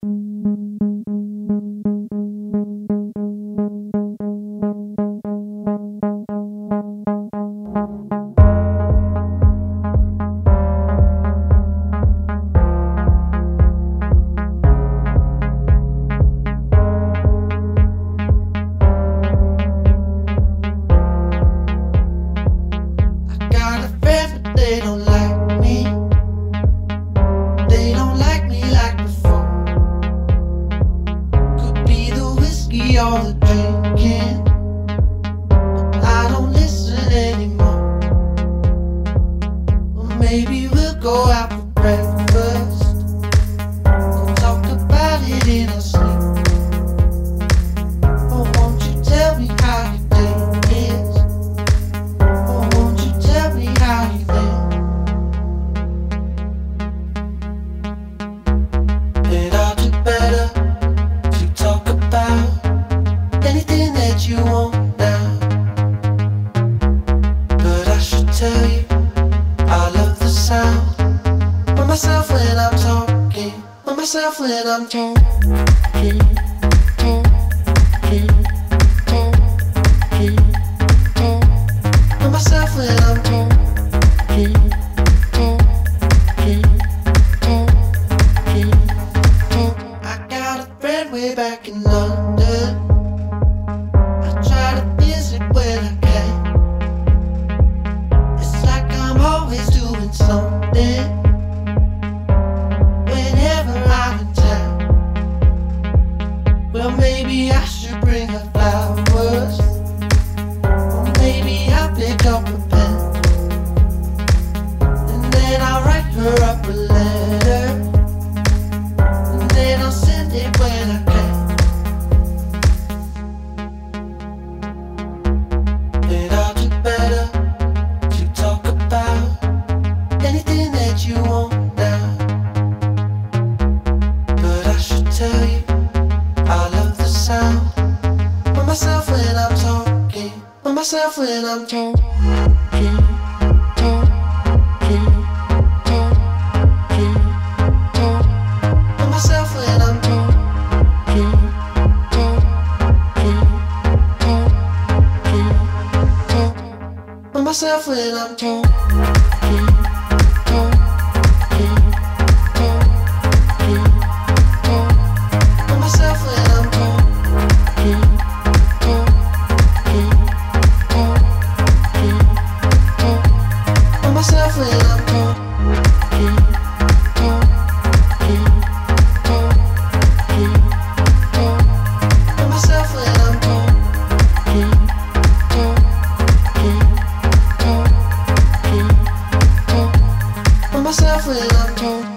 They don't like me. They don't like me like before. Could be the whiskey or the drinking, but I don't listen anymore. Well, maybe we'll go out for breakfast. We'll talk about it in our sleep. Oh, won't you tell me how your day is? Oh, won't you tell me how you live? You want now, but I should tell you I love the sound of myself when I'm talking, of myself when I'm talking, of myself when I'm talking, I got a friend way back in London. When I can, it's like I'm always doing something whenever I'm in town. Well, maybe I should bring her flowers, or maybe I'll pick up a pen, and then I'll write her up a letter, and then I'll send it when I can. You want now, but I should tell you I love the sound of myself when I'm talking, of myself when I'm talking, of myself when I'm talking, of myself when I'm talking. Myself when I'm talking, myself when I'm talking, myself when I'm talking.